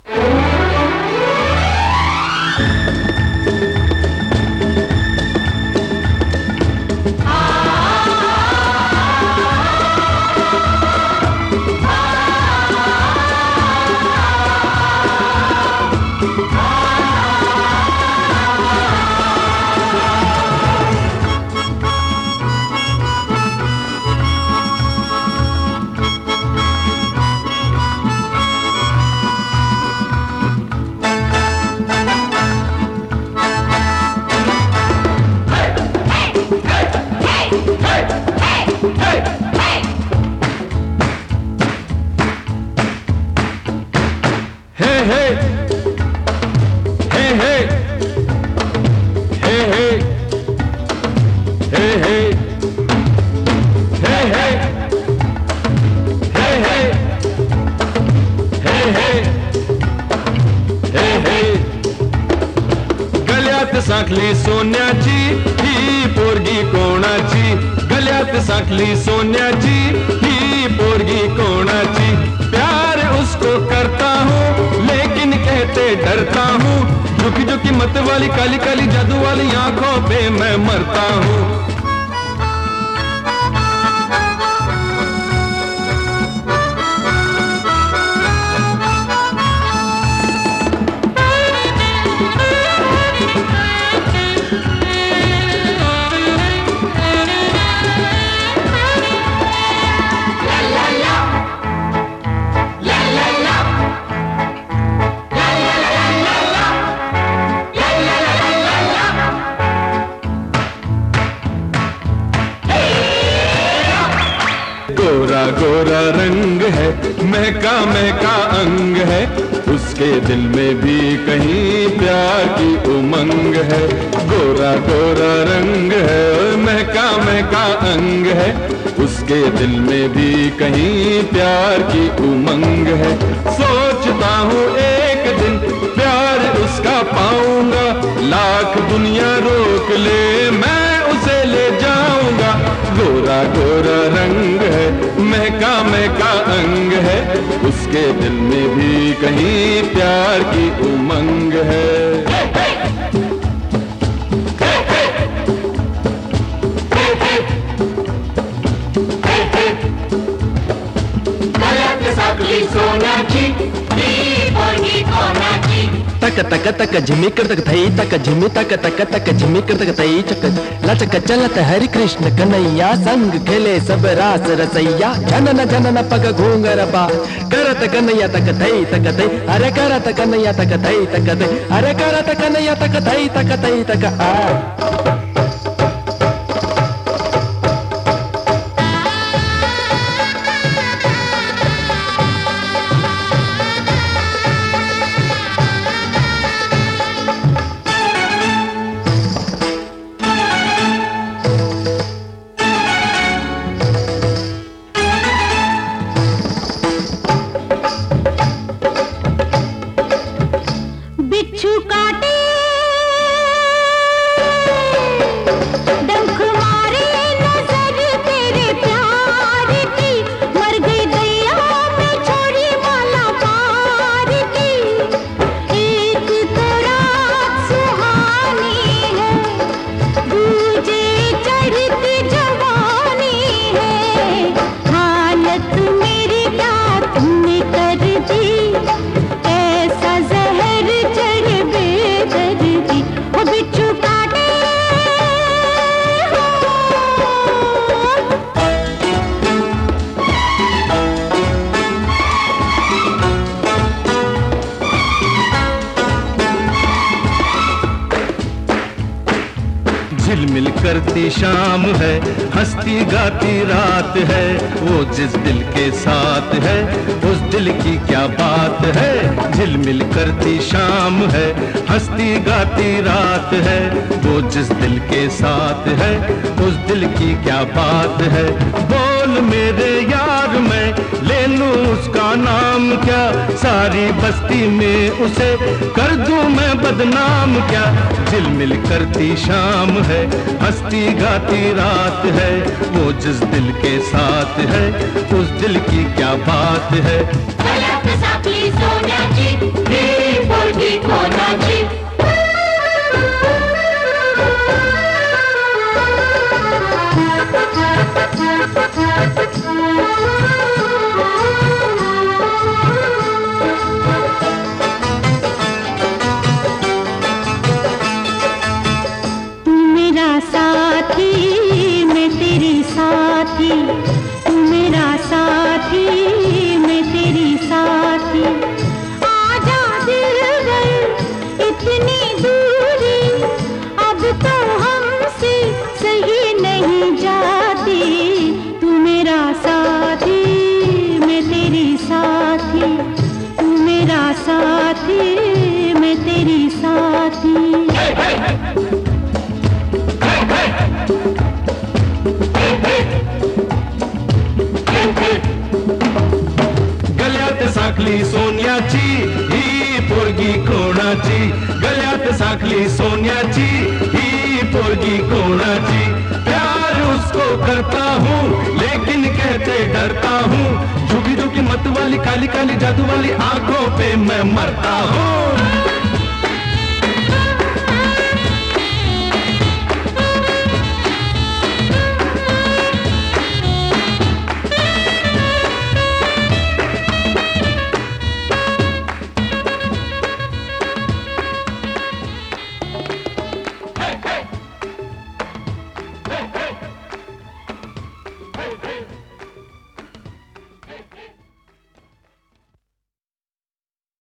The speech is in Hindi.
सांखली सोन्याची ही पोरगी कोणाची, गल्यात सांखली सोन्याची ही पोरगी कोणाची। प्यार उसको करता हूँ लेकिन कहते डरता हूँ, झुकी झुकी मत वाली काली काली जादू वाली आंखों पे मैं मरता हूँ। गोरा गोरा रंग है, महका महका अंग है, उसके दिल में भी कहीं प्यार की उमंग है। गोरा गोरा रंग है, महका महका अंग है, उसके दिल में भी कहीं प्यार की उमंग है। सोचता हूँ एक दिन प्यार उसका पाऊंगा, लाख दुनिया रोक ले मैं उसे ले जाऊंगा। गोरा गोरा रंग है, महका महका अंग है, उसके दिल में भी कहीं प्यार की उमंग है। तक तक तक झिमी कर तक थई तक झिमी तक तक तक झिमी कर तक थई चक लचक चलत हरि कृष्ण कन्हैया, संग खेले सब रास रसैया, जनन जनन पग घूंगर बा करत कन्हैया तक थई अरे करत कन्हैया तक थई अरे करत कन्हैया तक थई तक आ। बिच्छू काटे डंक मारे नजर तेरे प्यार की, मर गई दैया मैं छोड़ी माला पार की। एक तो रात सुहानी है, दूजे चढ़ती जवानी है, हालत मेरी क्या तुमने कर दी, ऐसा जहर चढ़ बेदर्दी। वो बिच्छू काटे झिलमिल करती शाम है, हंसती गाती रात है, वो जिस दिल के साथ है उस दिल की क्या बात है। झिलमिल करती शाम है, हंसती गाती रात है, वो जिस दिल के साथ है उस दिल की क्या बात है। बोल मेरे यार मैं ले लूं उसका नाम क्या, सारी बस्ती में उसे कर दूं मैं बदनाम क्या। झिलमिल करती शाम है, हंसती गाती रात है, वो जिस दिल के साथ है उस दिल की क्या बात है। गलत सांखली सोन्याची साथी, मैं तेरी साथी। गल्यात साखली सोन्याची ही पोरगी कोणाची, गल्यात साखली सोन्याची ही पोरगी कोणाची। प्यार उसको करता हूँ लेकिन कहते डरता हूँ, झुकी झुकी मत वाली काली काली जादू वाली आंखों पे मैं मरता हूँ।